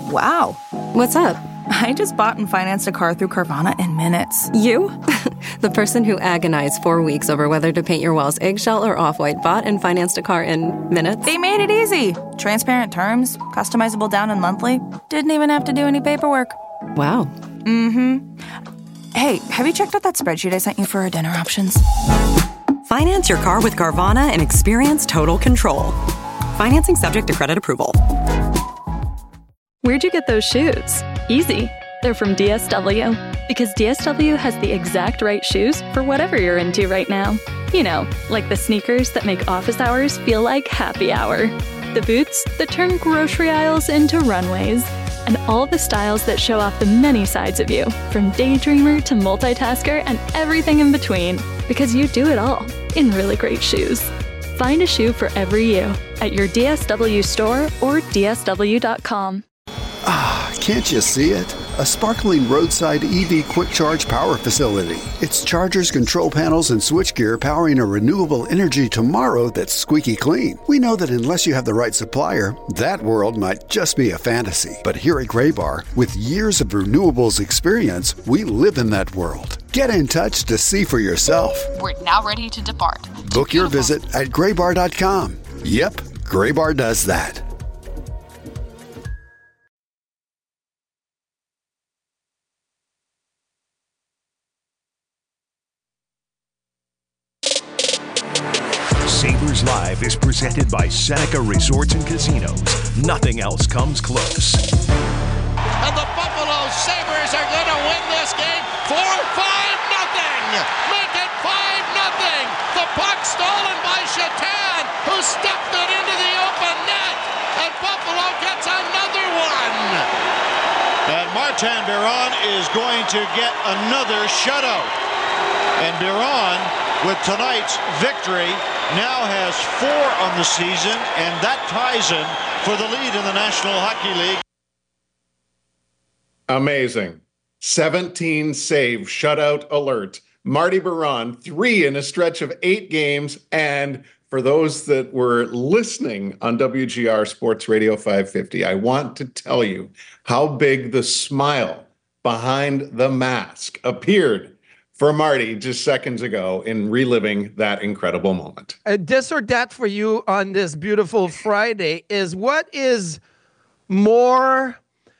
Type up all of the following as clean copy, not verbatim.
Wow. What's up? I just bought and financed a car through Carvana in minutes. You? The person who agonized 4 weeks over whether to paint your walls eggshell or off-white bought and financed a car in minutes? They made it easy. Transparent terms, customizable down and monthly. Didn't even have to do any paperwork. Wow. Mm-hmm. Hey, have you checked out that spreadsheet I sent you for our dinner options? Finance your car with Carvana and experience total control. Financing subject to credit approval. Where'd you get those shoes? Easy. They're from DSW. Because DSW has the exact right shoes for whatever you're into right now. You know, like the sneakers that make office hours feel like happy hour. The boots that turn grocery aisles into runways. And all the styles that show off the many sides of you, from daydreamer to multitasker and everything in between. Because you do it all in really great shoes. Find a shoe for every you at your DSW store or DSW.com. Ah, can't you see it? A sparkling roadside EV quick charge power facility. It's chargers, control panels, and switchgear powering a renewable energy tomorrow that's squeaky clean. We know that unless you have the right supplier, that world might just be a fantasy. But here at Graybar, with years of renewables experience, we live in that world. Get in touch to see for yourself. We're now ready to depart. Book your visit at graybar.com. Yep, Graybar does that. Sabres Live is presented by Seneca Resorts and Casinos. Nothing else comes close. And the Buffalo Sabres are going to win this game 4-5-0. Make it 5-0. The puck stolen by Shatan, who stuffed it into the open net. And Buffalo gets another one. And Martin Biron is going to get another shutout. And Biron, with tonight's victory, now has 4 on the season, and that ties him for the lead in the National Hockey League. Amazing. 17 save shutout alert. Marty Biron, 3 in a stretch of 8 games. And for those that were listening on WGR Sports Radio 550, I want to tell you how big the smile behind the mask appeared for Marty just seconds ago in reliving that incredible moment. This or that for you on this beautiful Friday is what is more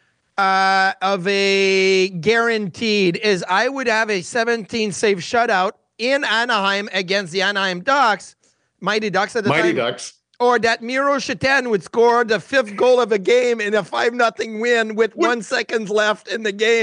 of a guaranteed is I would have a 17 save shutout in Anaheim against the Anaheim Ducks, Mighty Ducks at the time. Mighty Ducks. Or that Miro Shatan would score the 5th goal of a game in a 5-0 win with 1 second left in the game.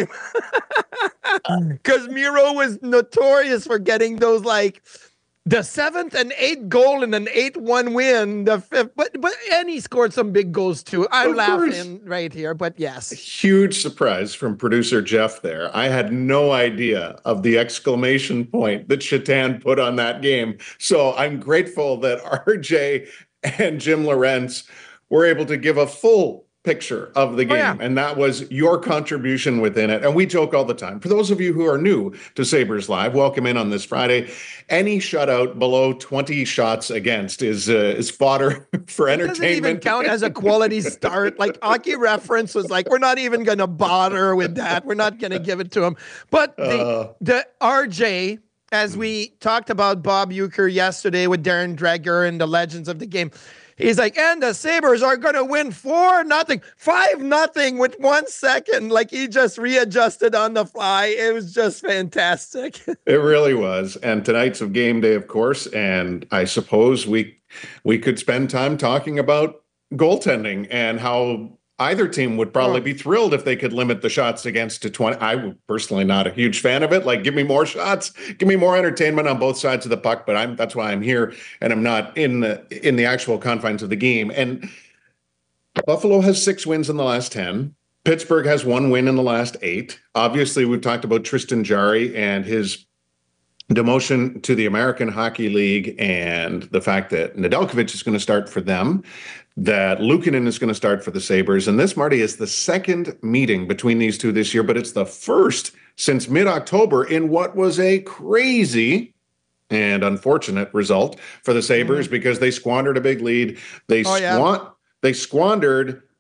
Because Miro was notorious for getting those, like, the 7th and 8th goal in an 8-1 win, the 5th. And he scored some big goals, too. I'm laughing right here, but yes. Huge surprise from producer Jeff there. I had no idea of the exclamation point that Shatan put on that game. So I'm grateful that RJ and Jim Lorentz were able to give a full picture of the game. Oh, yeah. And that was your contribution within it. And we joke all the time. For those of you who are new to Sabres Live, welcome in on this Friday. Any shutout below 20 shots against is fodder for entertainment. It doesn't even count as a quality start. Like Hockey Reference was like, we're not even going to bother with that. We're not going to give it to him. But the RJ, as we talked about Bob Uecker yesterday with Darren Dreger and the legends of the game, he's like, and the Sabres are going to win 4-0, 5-0 with 1 second. Like he just readjusted on the fly. It was just fantastic. It really was. And tonight's of game day, of course. And I suppose we could spend time talking about goaltending and how either team would probably be thrilled if they could limit the shots against to 20. I'm personally not a huge fan of it. Like, give me more shots, give me more entertainment on both sides of the puck. But that's why I'm here, and I'm not in the actual confines of the game. And Buffalo has 6 wins in the last 10. Pittsburgh has 1 win in the last 8. Obviously, we've talked about Tristan Jarry and his demotion to the American Hockey League and the fact that Nedeljkovic is going to start for them, that Luukkonen is going to start for the Sabres. And this, Marty, is the second meeting between these two this year, but it's the first since mid-October in what was a crazy and unfortunate result for the Sabres because they squandered a big lead. They squandered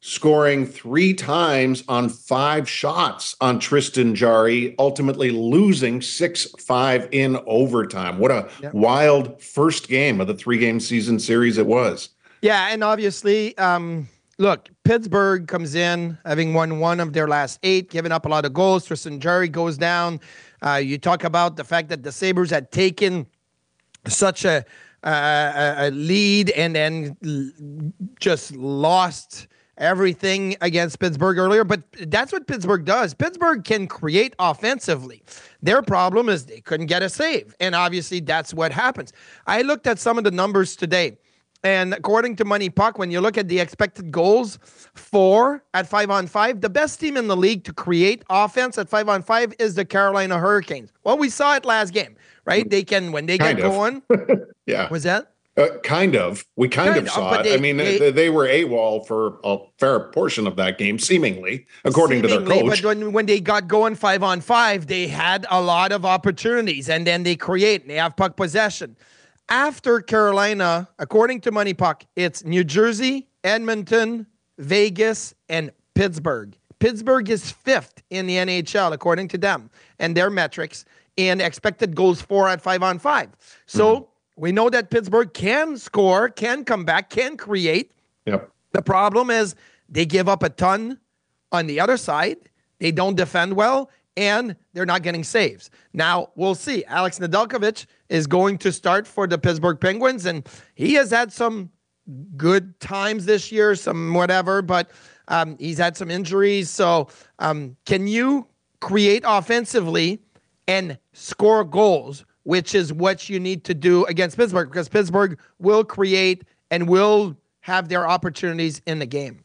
scoring 3 times on 5 shots on Tristan Jarry, ultimately losing 6-5 in overtime. What a wild first game of the 3-game season series it was. Yeah, and obviously, look, Pittsburgh comes in having won 1 of their last 8, giving up a lot of goals. Tristan Jarry goes down. You talk about the fact that the Sabres had taken such a lead and then just lost everything against Pittsburgh earlier, but that's what Pittsburgh does. Pittsburgh can create offensively. Their problem is they couldn't get a save, and obviously that's what happens. I looked at some of the numbers today, and according to Money Puck, when you look at the expected goals for at 5-on-5, the best team in the league to create offense at 5-on-5 is the Carolina Hurricanes. Well, we saw it last game, right? They can, when they get going. Yeah. Was that? Kind of. We kind of saw it. They were AWOL for a fair portion of that game, seemingly, according to their coach. But when they got going 5-on-5, they had a lot of opportunities, and then they create, and they have puck possession. After Carolina, according to Money Puck, it's New Jersey, Edmonton, Vegas, and Pittsburgh. Pittsburgh is 5th in the NHL, according to them, and their metrics, in expected goals for at 5-on-5. So we know that Pittsburgh can score, can come back, can create. Yep. The problem is they give up a ton on the other side. They don't defend well, and they're not getting saves. Now, we'll see. Alex Nedeljkovic is going to start for the Pittsburgh Penguins, and he has had some good times this year, some whatever, but he's had some injuries. So can you create offensively and score goals, which is what you need to do against Pittsburgh, because Pittsburgh will create and will have their opportunities in the game?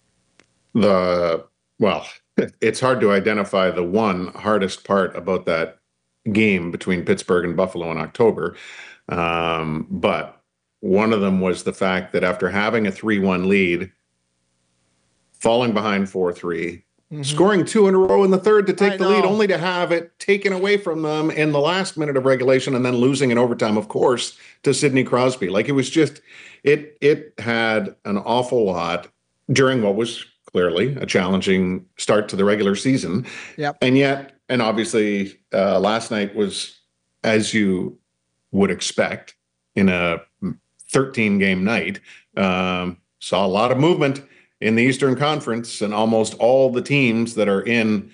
It's hard to identify the one hardest part about that game between Pittsburgh and Buffalo in October. But one of them was the fact that after having a 3-1 lead, falling behind 4-3, scoring 2 in a row in the third to take the lead, only to have it taken away from them in the last minute of regulation and then losing in overtime, of course, to Sidney Crosby. Like, it was just, it had an awful lot during what was clearly a challenging start to the regular season. Yep. And obviously last night was, as you would expect in a 13-game night, saw a lot of movement in the Eastern Conference, and almost all the teams that are in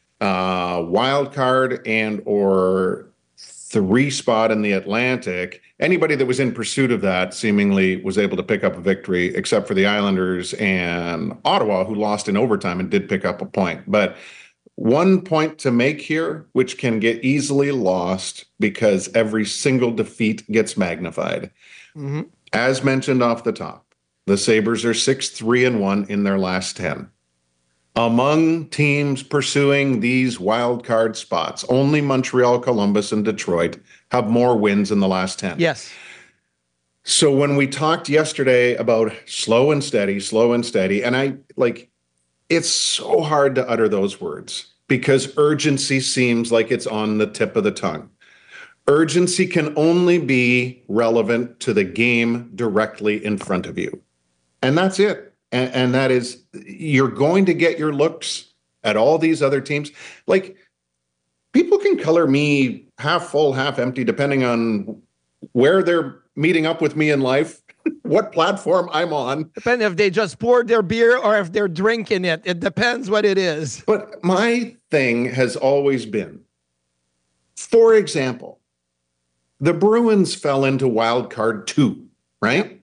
wild card and or 3 spot in the Atlantic, anybody that was in pursuit of that seemingly was able to pick up a victory, except for the Islanders and Ottawa, who lost in overtime and did pick up a point. But one point to make here, which can get easily lost because every single defeat gets magnified. As mentioned off the top, the Sabres are 6-3-1 in their last 10. Among teams pursuing these wild card spots, only Montreal, Columbus, and Detroit have more wins in the last 10. Yes. So when we talked yesterday about slow and steady, and it's so hard to utter those words because urgency seems like it's on the tip of the tongue. Urgency can only be relevant to the game directly in front of you. And that's it. And that is, you're going to get your looks at all these other teams. Like, people can color me half full, half empty, depending on where they're meeting up with me in life, what platform I'm on. Depending if they just poured their beer or if they're drinking it. It depends what it is. But my thing has always been, for example, the Bruins fell into wild card 2, right?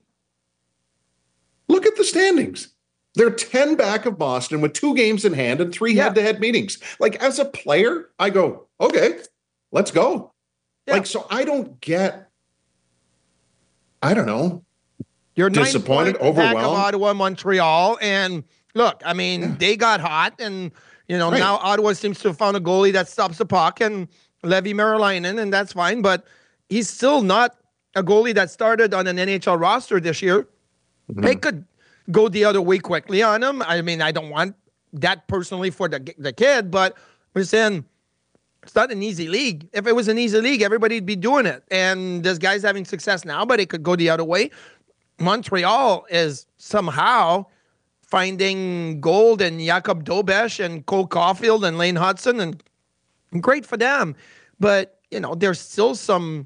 Look at the standings. They're 10 back of Boston with 2 games in hand and 3 head-to-head meetings. Like, as a player, I go, okay, let's go. Yeah. Like, so I don't know. You're disappointed, overwhelmed. Back of Ottawa, Montreal, and look, I mean, they got hot, and now Ottawa seems to have found a goalie that stops the puck, and Levi Merelainen, and that's fine, but he's still not a goalie that started on an NHL roster this year. They could go the other way quickly on him. I mean, I don't want that personally for the kid, but we're saying it's not an easy league. If it was an easy league, everybody'd be doing it. And this guy's having success now, but it could go the other way. Montreal is somehow finding gold in Jakob Dobesch and Cole Caulfield and Lane Hudson, and great for them. But, there's still some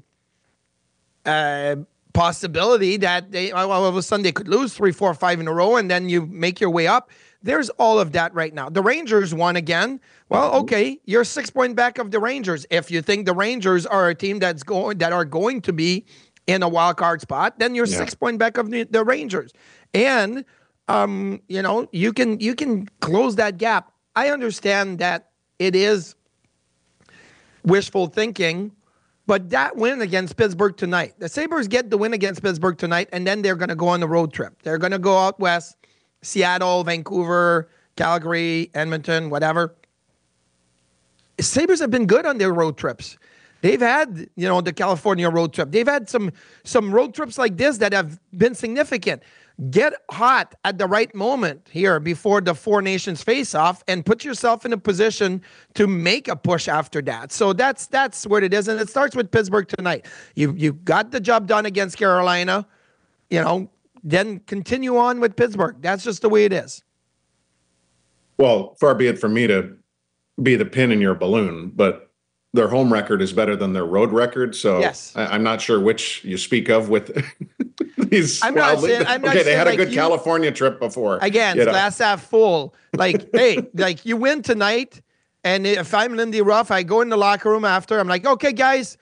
possibility that all of a sudden they could lose 3, 4, 5 in a row, and then you make your way up. There's all of that right now. The Rangers won again. Well, okay, you're 6 point back of the Rangers. If you think the Rangers are a team that are going to be in a wild card spot, then you're 6 point back of the Rangers. And you can close that gap. I understand that it is wishful thinking, but that win against Pittsburgh tonight, the Sabres get the win against Pittsburgh tonight, and then they're going to go on the road trip. They're going to go out west, Seattle, Vancouver, Calgary, Edmonton, whatever. Sabres have been good on their road trips. They've had, the California road trip. They've had some road trips like this that have been significant. Get hot at the right moment here before the Four Nations face-off and put yourself in a position to make a push after that. So that's what it is, and it starts with Pittsburgh tonight. You got the job done against Carolina, then continue on with Pittsburgh. That's just the way it is. Well, far be it from me to be the pin in your balloon, but their home record is better than their road record. So yes. I'm not sure which you speak of with these. I'm not saying they had a good California trip before. Again, glass half full. Hey, you win tonight. And if I'm Lindy Ruff, I go in the locker room after. I'm like, okay, guys,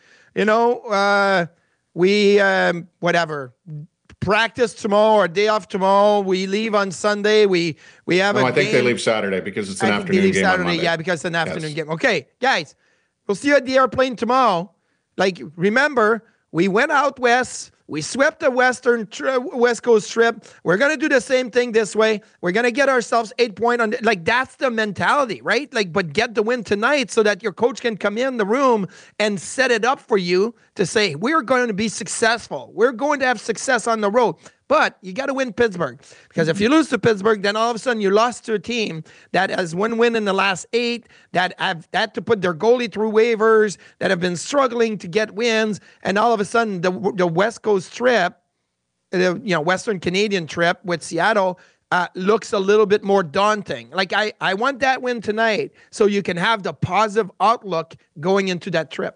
we whatever. Practice tomorrow or day off tomorrow. We leave on Sunday. We have I think they leave Saturday because it's an afternoon game on Monday. Yeah, because it's an afternoon game. Okay, guys, we'll see you at the airplane tomorrow. Remember, we went out west. We swept the West Coast trip. We're going to do the same thing this way. We're going to get ourselves 8 points on. That's the mentality, right? But get the win tonight so that your coach can come in the room and set it up for you to say, we're going to be successful. We're going to have success on the road. But you got to win Pittsburgh, because if you lose to Pittsburgh, then all of a sudden you lost to a team that has one win in the last 8, that have had to put their goalie through waivers, that have been struggling to get wins, and all of a sudden the West Coast trip, Western Canadian trip with Seattle looks a little bit more daunting. I want that win tonight so you can have the positive outlook going into that trip.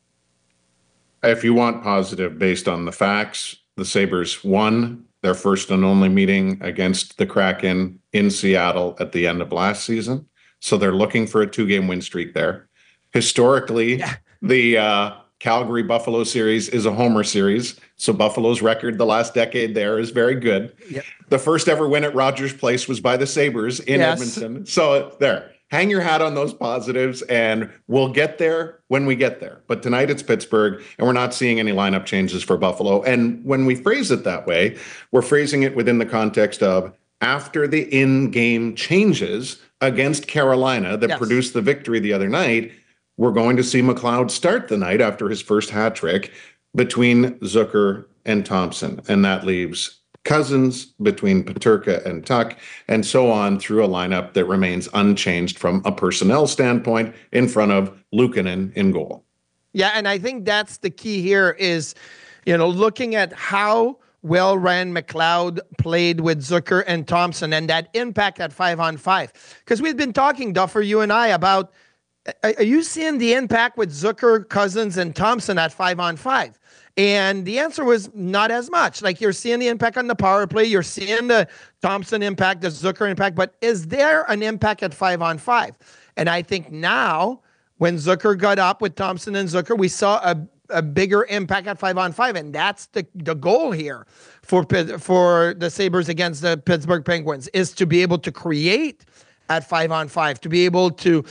If you want positive based on the facts, the Sabres won their first and only meeting against the Kraken in Seattle at the end of last season. So they're looking for a 2-game win streak there. Historically, the Calgary-Buffalo series is a homer series. So Buffalo's record the last decade there is very good. Yep. The first ever win at Rogers Place was by the Sabres in Edmonton. So there. Hang your hat on those positives, and we'll get there when we get there. But tonight it's Pittsburgh, and we're not seeing any lineup changes for Buffalo. And when we phrase it that way, we're phrasing it within the context of after the in-game changes against Carolina that produced the victory the other night, we're going to see McLeod start the night after his first hat trick between Zucker and Thompson. And that leaves Cousins between Peterka and Tuck, and so on through a lineup that remains unchanged from a personnel standpoint in front of Luukkonen in goal. Yeah, and I think that's the key here is, looking at how well Ryan McLeod played with Zucker and Thompson and that impact at 5-on-5. Because we've been talking, Duffer, you and I, about, are you seeing the impact with Zucker, Cousins, and Thompson at 5-on-5? And the answer was not as much. You're seeing the impact on the power play. You're seeing the Thompson impact, the Zucker impact. But is there an impact at 5-on-5? And I think now, when Zucker got up with Thompson and Zucker, we saw a bigger impact at 5-on-5. And that's the goal here for the Sabres against the Pittsburgh Penguins, is to be able to create at 5-on-5, to be able to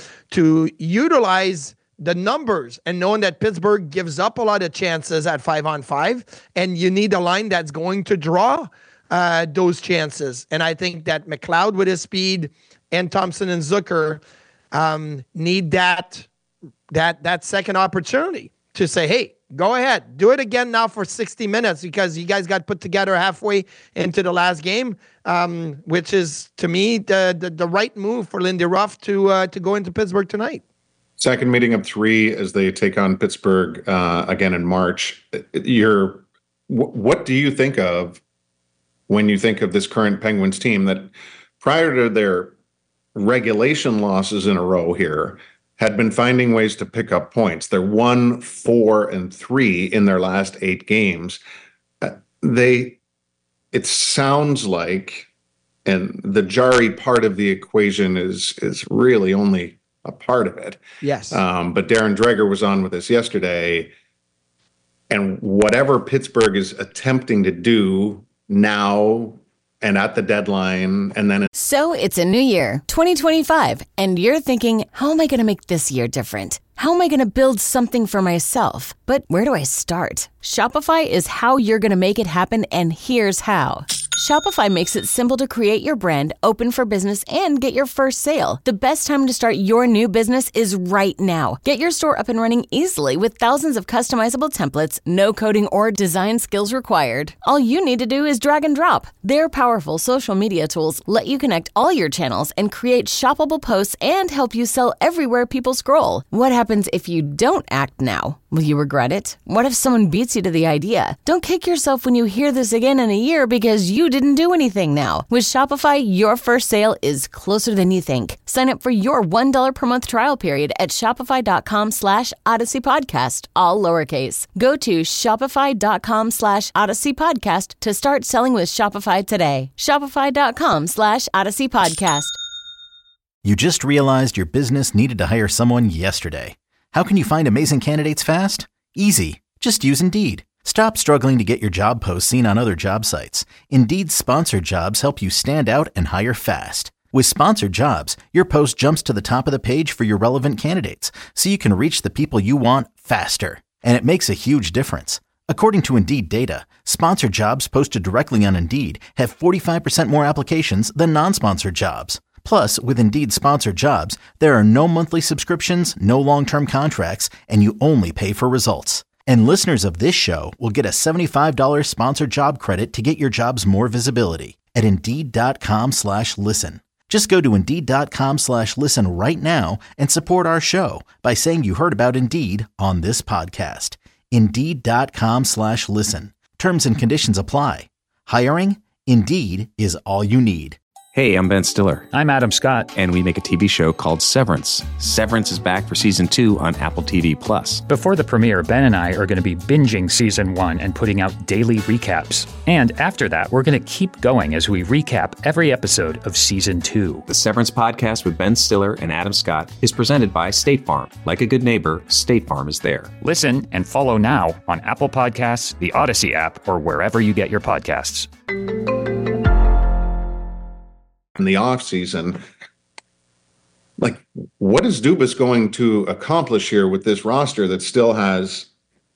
utilize the numbers, and knowing that Pittsburgh gives up a lot of chances at 5-on-5, and you need a line that's going to draw those chances. And I think that McLeod with his speed and Thompson and Zucker need that second opportunity to say, hey, go ahead, do it again now for 60 minutes, because you guys got put together halfway into the last game, which is, to me, the right move for Lindy Ruff to go into Pittsburgh tonight. Second meeting of 3 as they take on Pittsburgh again in March. What do you think of when you think of this current Penguins team that prior to their regulation losses in a row here, had been finding ways to pick up points. They're 1, 4, and 3 in their last 8 games. It sounds like, and the Jarry part of the equation is really only a part of it. Yes. But Darren Dreger was on with us yesterday, and whatever Pittsburgh is attempting to do now and at the deadline, and then... So it's a new year, 2025, and you're thinking, how am I going to make this year different? How am I going to build something for myself? But where do I start? Shopify is how you're going to make it happen, and here's how. Shopify makes it simple to create your brand, open for business, and get your first sale. The best time to start your new business is right now. Get your store up and running easily with thousands of customizable templates, no coding or design skills required. All you need to do is drag and drop. Their powerful social media tools let you connect all your channels and create shoppable posts and help you sell everywhere people scroll. What happens if you don't act now? Will you regret it? What if someone beats you to the idea? Don't kick yourself when you hear this again in a year because you didn't do anything now. With Shopify, your first sale is closer than you think. Sign up for your $1 per month trial period at shopify.com/Odyssey Podcast, all lowercase. Go to shopify.com/Odyssey Podcast to start selling with Shopify today. Shopify.com/Odyssey Podcast. You just realized your business needed to hire someone yesterday. How can you find amazing candidates fast? Easy. Just use Indeed. Stop struggling to get your job posts seen on other job sites. Indeed's sponsored jobs help you stand out and hire fast. With sponsored jobs, your post jumps to the top of the page for your relevant candidates, so you can reach the people you want faster. And it makes a huge difference. According to Indeed data, sponsored jobs posted directly on Indeed have 45% more applications than non-sponsored jobs. Plus, with Indeed sponsored jobs, there are no monthly subscriptions, no long-term contracts, and you only pay for results. And listeners of this show will get a $75 sponsored job credit to get your jobs more visibility at Indeed.com/listen. Just go to Indeed.com/listen right now and support our show by saying you heard about Indeed on this podcast. Indeed.com/listen. Terms and conditions apply. Hiring? Indeed is all you need. Hey, I'm Ben Stiller. I'm Adam Scott. And we make a TV show called Severance. Severance is back for season 2 on Apple TV+. Before the premiere, Ben and I are going to be binging season 1 and putting out daily recaps. And after that, we're going to keep going as we recap every episode of season 2. The Severance podcast with Ben Stiller and Adam Scott is presented by State Farm. Like a good neighbor, State Farm is there. Listen and follow now on Apple Podcasts, the Odyssey app, or wherever you get your podcasts. In the offseason, like, what is Dubas going to accomplish here with this roster that still has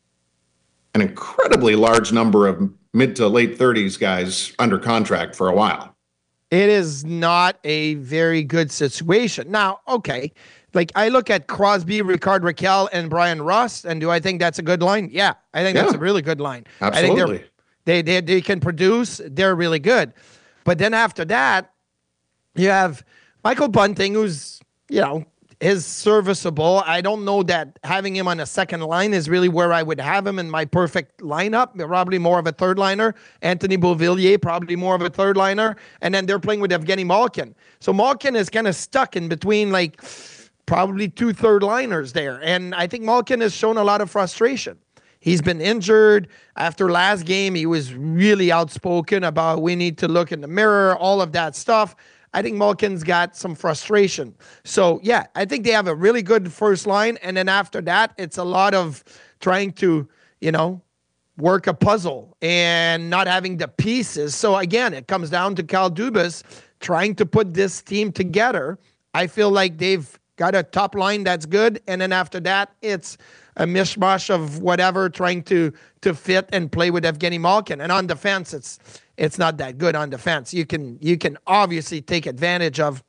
an incredibly large number of mid to late 30s guys under contract for a while? It is not a very good situation. Now, okay, like I look at Crosby, Ricard Raquel, and Brian Ross, and do I think that's a good line? Yeah, I think that's a really good line. Absolutely. I think they can produce. They're really good. But then after that, you have Michael Bunting, who's, is serviceable. I don't know that having him on a second line is really where I would have him in my perfect lineup. Probably more of a third liner. Anthony Beauvillier, probably more of a third liner. And then they're playing with Evgeny Malkin. So Malkin is kind of stuck in between, like, probably 2 third liners there. And I think Malkin has shown a lot of frustration. He's been injured. After last game, he was really outspoken about we need to look in the mirror, all of that stuff. I think Malkin's got some frustration. So, yeah, I think they have a really good first line. And then after that, it's a lot of trying to, work a puzzle and not having the pieces. So, again, it comes down to Kyle Dubas trying to put this team together. I feel like they've got a top line that's good. And then after that, it's a mishmash of whatever, trying to fit and play with Evgeny Malkin. And on defense, it's not that good on defense. You can obviously take advantage of,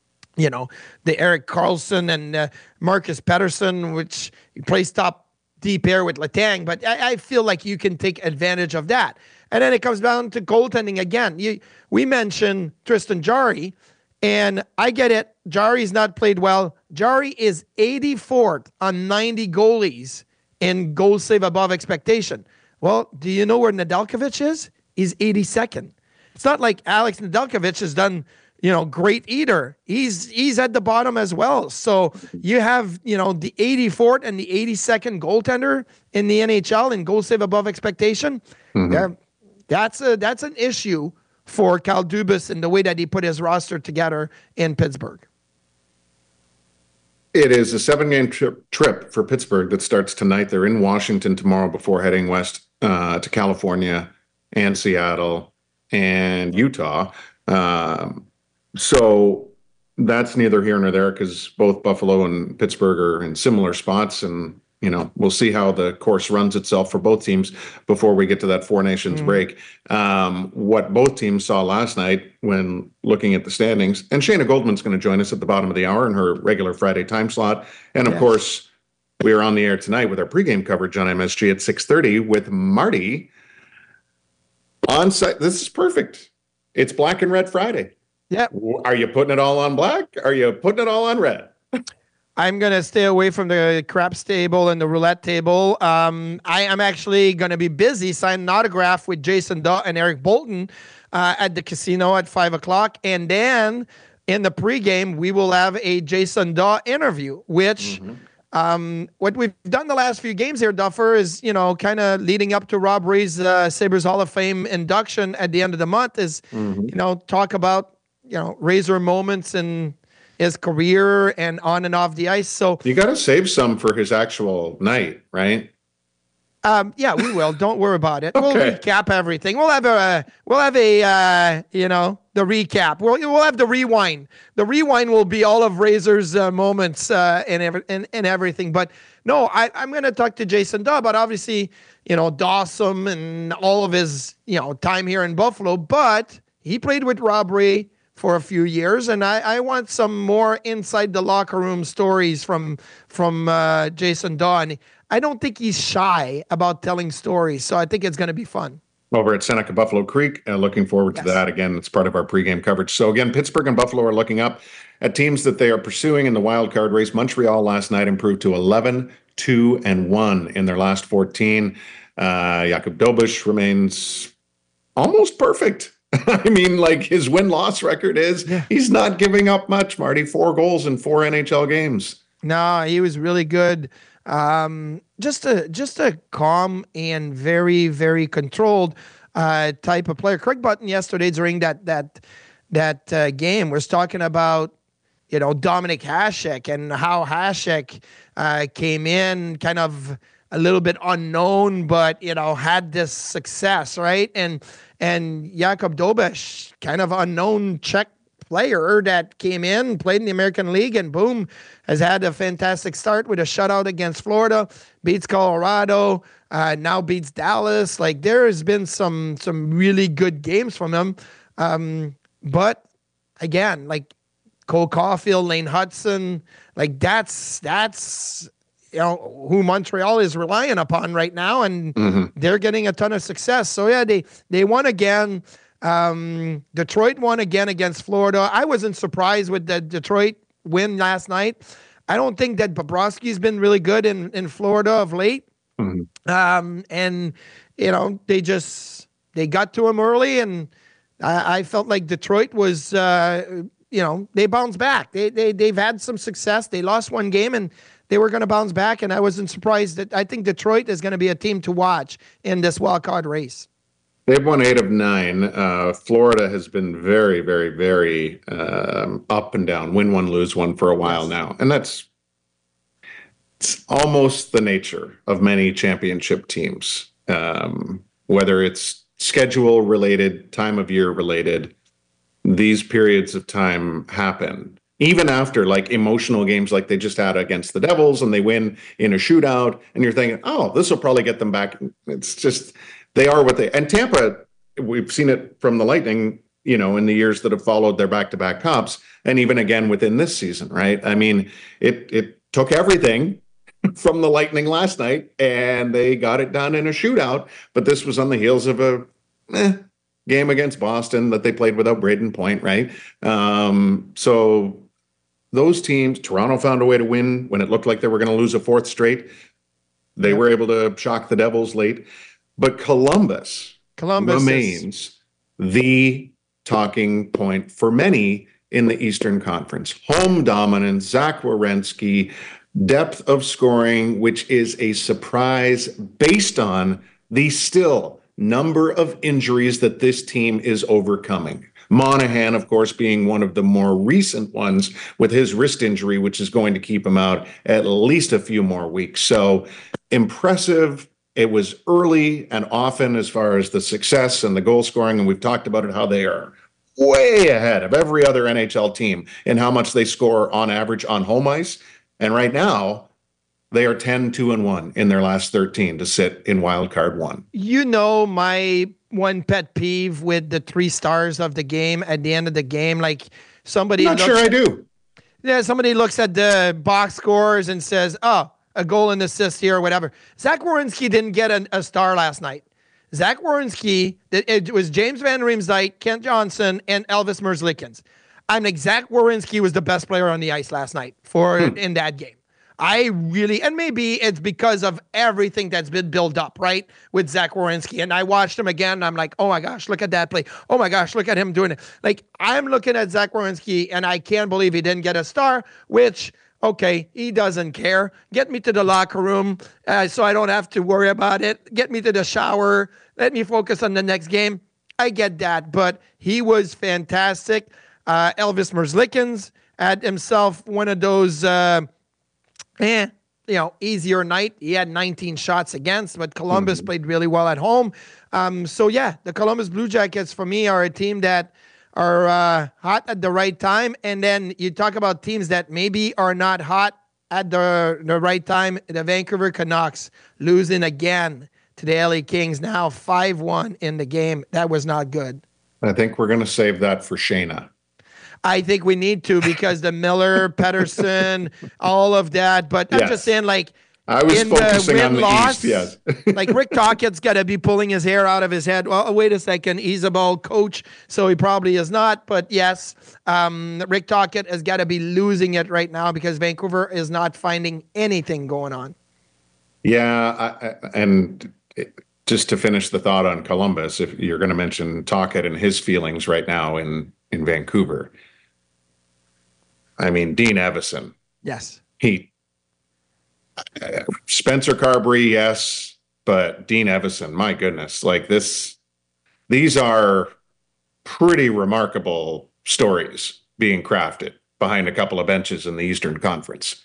the Erik Karlsson and Marcus Pettersson, which plays top deep air with Letang. But I feel like you can take advantage of that. And then it comes down to goaltending again. We mentioned Tristan Jarry, and I get it. Jarry's not played well. Jarry is 84th on 90 goalies in goal save above expectation. Well, do you know where Nedeljkovic is? He's 82nd. It's not like Alex Nedeljkovic has done, great eater. He's at the bottom as well. So you have, the 84th and the 82nd goaltender in the NHL in goal save above expectation. Mm-hmm. That's an issue for Kyle Dubas and the way that he put his roster together in Pittsburgh. It is a 7-game trip for Pittsburgh that starts tonight. They're in Washington tomorrow before heading west to California and Seattle and Utah. So that's neither here nor there because both Buffalo and Pittsburgh are in similar spots. And, we'll see how the course runs itself for both teams before we get to that Four Nations break. What both teams saw last night when looking at the standings, and Shayna Goldman's going to join us at the bottom of the hour in her regular Friday time slot. And of course, we are on the air tonight with our pregame coverage on MSG at 6:30 with Marty on site. This is perfect. It's Black and Red Friday. Yeah. Are you putting it all on black? Are you putting it all on red? I'm going to stay away from the craps table and the roulette table. I am actually going to be busy signing an autograph with Jason Daw and Eric Bolton at the casino at 5 o'clock. And then in the pregame, we will have a Jason Daw interview, which what we've done the last few games here, Duffer, is, kind of leading up to Rob Ray's Sabres Hall of Fame induction at the end of the month is, talk about, Razor moments in his career and on and off the ice. So you got to save some for his actual night, right? Yeah, we will. Don't worry about it. Okay. We'll recap everything. We'll have a the recap. We'll have the rewind. The rewind will be all of Razor's moments and everything. But no, I'm going to talk to Jason Daw, but obviously, Dawson and all of his, time here in Buffalo. But he played with Rob Ray for a few years, and I want some more inside the locker room stories from Jason Daw. And I don't think he's shy about telling stories, so I think it's going to be fun. Over at Seneca Buffalo Creek, looking forward to that. Again, it's part of our pregame coverage. So again, Pittsburgh and Buffalo are looking up at teams that they are pursuing in the wild card race. Montreal last night improved to 11-2-1 in their last 14. Jakub Dobeš remains almost perfect. I mean, like his win-loss record is, he's not giving up much, Marty. 4 goals in 4 NHL games. No, he was really good. Just a calm and very, very controlled type of player. Craig Button yesterday during that game was talking about, Dominik Hasek and how Hasek came in kind of a little bit unknown, but, had this success, right? And Jakub Dobeš, kind of unknown Czech player that came in, played in the American League, and boom, has had a fantastic start with a shutout against Florida, beats Colorado, now beats Dallas. Like, there has been some really good games from him. But again, like Cole Caulfield, Lane Hudson, like that's who Montreal is relying upon right now, and they're getting a ton of success. So yeah, they won again. Detroit won again against Florida. I wasn't surprised with the Detroit win last night. I don't think that Bobrovsky's been really good in Florida of late. And they got to him early, and I felt like Detroit was they bounced back. They've had some success. They lost one game and they were going to bounce back, and I wasn't surprised. I think Detroit is going to be a team to watch in this wild card race. They've won 8 of 9. Florida has been very, very, very up and down, win one, lose one for a while now. And it's almost the nature of many championship teams, whether it's schedule related, time of year related. These periods of time happen. Even after like emotional games like they just had against the Devils and they win in a shootout and you're thinking, oh, this will probably get them back. It's just, they are what they, and Tampa, we've seen it from the Lightning, in the years that have followed their back-to-back cups. And even again within this season, right? I mean, it took everything from the Lightning last night and they got it done in a shootout, but this was on the heels of a game against Boston that they played without Braden Point, right? So those teams, Toronto found a way to win when it looked like they were going to lose a 4th straight. They were able to shock the Devils late. But Columbus remains the talking point for many in the Eastern Conference. Home dominance, Zach Werenski, depth of scoring, which is a surprise based on the still number of injuries that this team is overcoming. Monahan, of course, being one of the more recent ones with his wrist injury, which is going to keep him out at least a few more weeks. So impressive. It was early and often as far as the success and the goal scoring, and we've talked about it, how they are way ahead of every other NHL team in how much they score on average on home ice. And right now, they are 10-2-1 in their last 13 to sit in wild card 1. You know, my one pet peeve with the 3 stars of the game at the end of the game, like somebody. Not sure I do. Yeah, somebody looks at the box scores and says, oh, a goal and assist here or whatever. Zach Werenski didn't get a star last night. Zach Werenski, it was James Van Riemsdyk, Kent Johnson, and Elvis Merzlikins. Zach Werenski was the best player on the ice last night in that game. And maybe it's because of everything that's been built up, right, with Zach Werenski. And I watched him again, and I'm like, oh my gosh, look at that play. Oh my gosh, look at him doing it. Like, I'm looking at Zach Werenski, and I can't believe he didn't get a star, which, okay, he doesn't care. Get me to the locker room so I don't have to worry about it. Get me to the shower. Let me focus on the next game. I get that, but he was fantastic. Elvis Merzlikins had himself one of those easier night. He had 19 shots against, but Columbus played really well at home. The Columbus Blue Jackets for me are a team that are hot at the right time. And then you talk about teams that maybe are not hot at the right time. The Vancouver Canucks losing again to the LA Kings, now 5-1 in the game. That was not good. I think we're going to save that for Shayna. I think we need to, because the Miller, Pettersson, all of that. But I'm just saying, like, I was focusing on the East, yes. Like, Rick Tocchet's got to be pulling his hair out of his head. Well, wait a second. He's a ball coach, so he probably is not. But yes, Rick Tocchet has got to be losing it right now because Vancouver is not finding anything going on. Yeah, just to finish the thought on Columbus, if you're going to mention Tocchet and his feelings right now in Vancouver, I mean, Dean Evason. Yes. Spencer Carberry, yes, but Dean Evason, my goodness, like these are pretty remarkable stories being crafted behind a couple of benches in the Eastern Conference.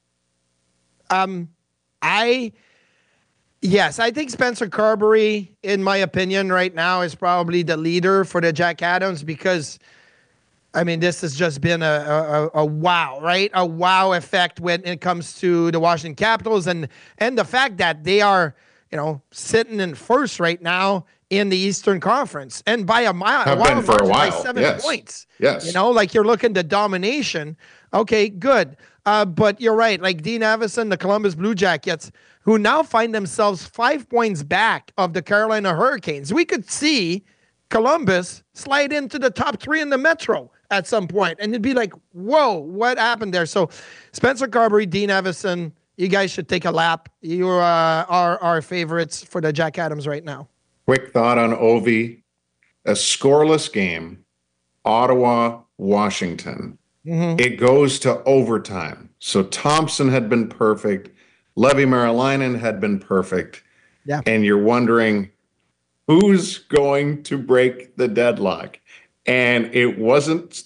I think Spencer Carberry, in my opinion, right now is probably the leader for the Jack Adams because, I mean, this has just been a wow, right? A wow effect when it comes to the Washington Capitals and the fact that they are, sitting in first right now in the Eastern Conference and by a mile. Have been for a while. By 7 points. Yes. Like you're looking at domination. Okay, good. But you're right. Like Dean Evason, the Columbus Blue Jackets, who now find themselves 5 points back of the Carolina Hurricanes. We could see Columbus slide into the top 3 in the Metro at some point, and it'd be like, whoa, what happened there? So Spencer Carberry, Dean Evason, you guys should take a lap. You are our favorites for the Jack Adams right now. Quick thought on Ovi. A scoreless game, Ottawa, Washington. Mm-hmm. It goes to overtime. So Thompson had been perfect. Levi Marilainen had been perfect. Yeah. And you're wondering, who's going to break the deadlock? And it wasn't,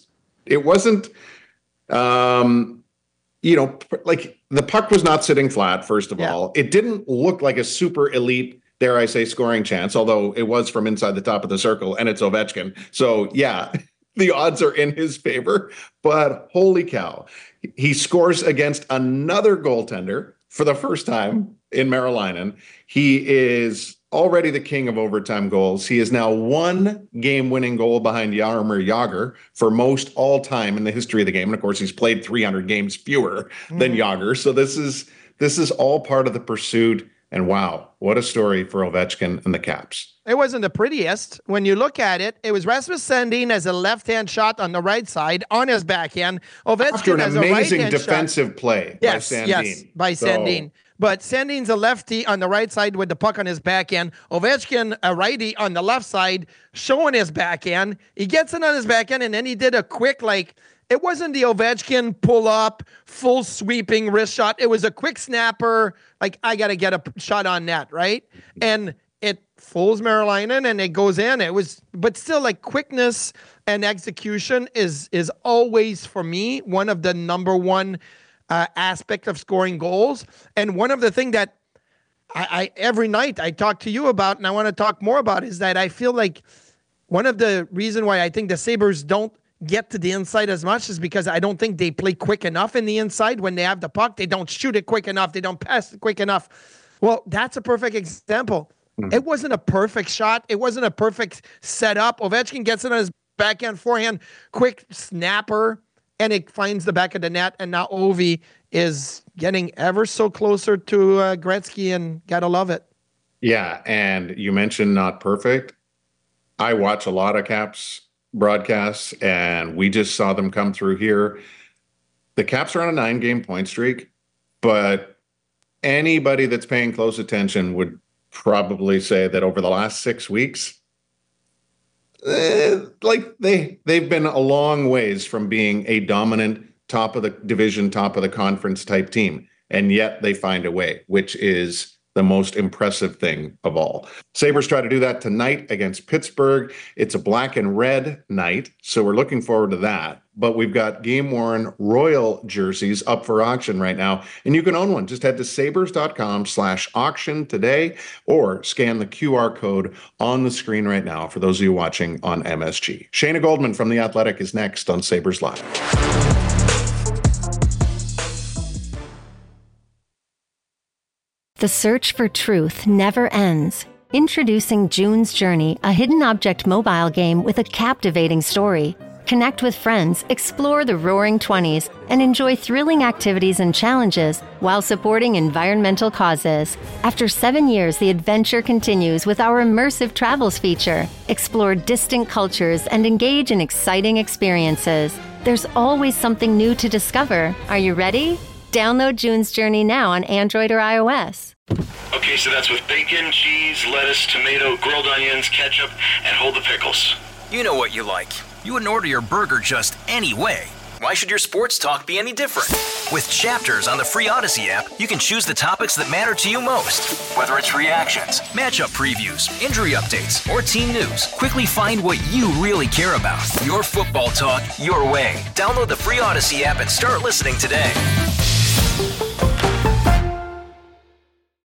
like the puck was not sitting flat, first of all. It didn't look like a super elite, dare I say, scoring chance, although it was from inside the top of the circle, and it's Ovechkin. So, yeah, the odds are in his favor. But holy cow, he scores against another goaltender for the first time in Marilainen. He is already the king of overtime goals. He is now 1 game-winning goal behind Jaromir Jagr for most all-time in the history of the game. And of course, he's played 300 games fewer than Jagr. So this is all part of the pursuit. And wow, what a story for Ovechkin and the Caps. It wasn't the prettiest. When you look at it, it was Rasmus Sandin as a left-hand shot on the right side on his backhand. Ovechkin After an as a amazing right-hand defensive shot. play Yes, by Sandin. Yes, by Sandin. but Sandin's a lefty on the right side with the puck on his backhand. Ovechkin, a righty on the left side, showing his backhand. He gets it on his backhand, and then he did a quick, it wasn't the Ovechkin pull-up, full sweeping wrist shot. It was a quick snapper, I got to get a shot on net, right? And it fools Marilainen, and it goes in. But still, quickness and execution is always, for me, one of the number one aspect of scoring goals. And one of the things that I every night I talk to you about, and I want to talk more about, is that I feel like one of the reasons why I think the Sabres don't get to the inside as much is because I don't think they play quick enough in the inside. When they have the puck, they don't shoot it quick enough. They don't pass it quick enough. Well, that's a perfect example. It wasn't a perfect shot. It wasn't a perfect setup. Ovechkin gets it on his backhand, forehand, quick snapper, and it finds the back of the net. And now Ovi is getting ever so closer to Gretzky, and gotta love it. Yeah, and you mentioned not perfect. I watch a lot of Caps broadcasts, and we just saw them come through here. The Caps are on a 9-game point streak, but anybody that's paying close attention would probably say that over the last 6 weeks, they've been a long ways from being a dominant top of the division, top of the conference type team. And yet they find a way, which is the most impressive thing of all. Sabres try to do that tonight against Pittsburgh. It's a black and red night, so we're looking forward to that. But we've got game-worn Royal jerseys up for auction right now, and you can own one. Just head to sabres.com/auction today or scan the QR code on the screen right now for those of you watching on MSG. Shayna Goldman from The Athletic is next on Sabres Live. The search for truth never ends. Introducing June's Journey, a hidden object mobile game with a captivating story. Connect with friends, explore the Roaring 20s, and enjoy thrilling activities and challenges while supporting environmental causes. After 7 years, the adventure continues with our immersive travels feature. Explore distant cultures and engage in exciting experiences. There's always something new to discover. Are you ready? Download June's Journey now on Android or iOS. Okay, so that's with bacon, cheese, lettuce, tomato, grilled onions, ketchup, and hold the pickles. You know what you like. You wouldn't order your burger just any way. Why should your sports talk be any different? With Chapters on the free Odyssey app, you can choose the topics that matter to you most. Whether it's reactions, matchup previews, injury updates, or team news, quickly find what you really care about. Your football talk, your way. Download the free Odyssey app and start listening today.